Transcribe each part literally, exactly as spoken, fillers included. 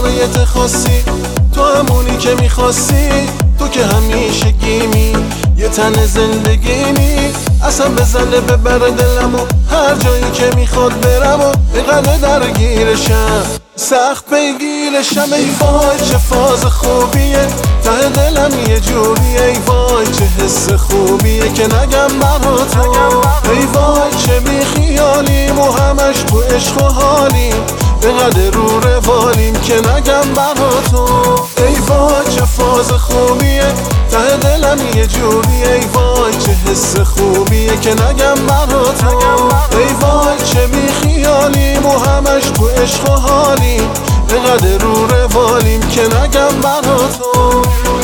شرایط خاصی، تو همونی که میخواستی، تو که همیشه گیمی یه تن زندگیمی. اصلا بزنه ببره دلمو هر جایی که میخواد برم و اینقدر درگیرشم، سخت پیگیرشم. ای وای چه فاز خوبیه، ته دلم یه جوریه. ای وای چه حس خوبیه که نگم برا تو. ای وای چه بیخیالیم و همش تو عشق و حالیم، اینقدر رو روالیم که نگم برا تو. ای وای چه فاز خوبیه، ته دلم یه جوریه. ای وای چه حس خوبیه که نگم برا تو. ای وای چه بیخیالیم و همش تو عشق و حالیم، اینقدر رو روالیم که نگم برا تو.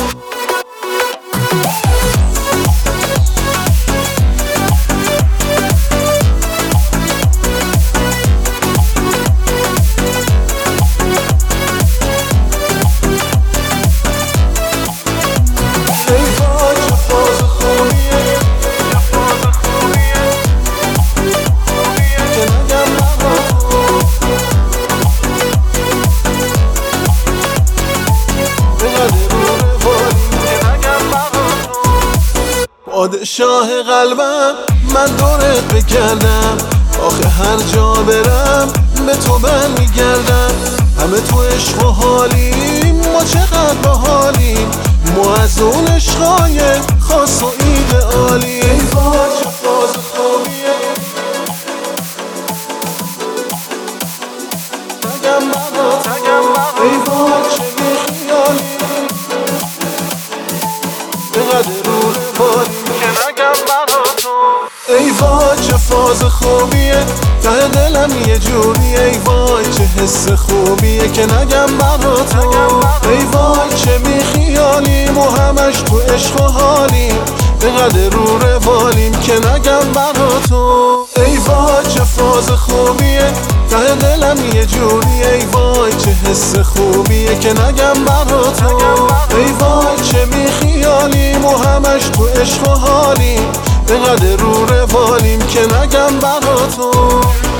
پادشاه قلبم من دورت بگردم، آخه هر جا برم به تو برمیگردم. همه تو عشق و حالیم، ما چقدر باحالیم، ما از اون عشقای خاص و ایدئالی. ای وای چه فاز خوبیه، نگم برات. ای وای چه بیخیالی، بقدر رو روالیم که نگم برا تو. ای وای چه فاز خوبیه، ته دلم یه جوریه. ای وای چه حس خوبیه که نگم برا تو. ای وای چه بیخیالیم و همش تو عشق و حالیم، اینقدر رو روالیم که نگم برا تو. ای وای چه فاز خوبیه، ته دلم یه جوریه. ای وای چه حس خوبیه که نگم برا تو. ای وای چه بیخیالیم و همش تو عشق و حالیم، اینقدر رو روالیم که نگم برا تو.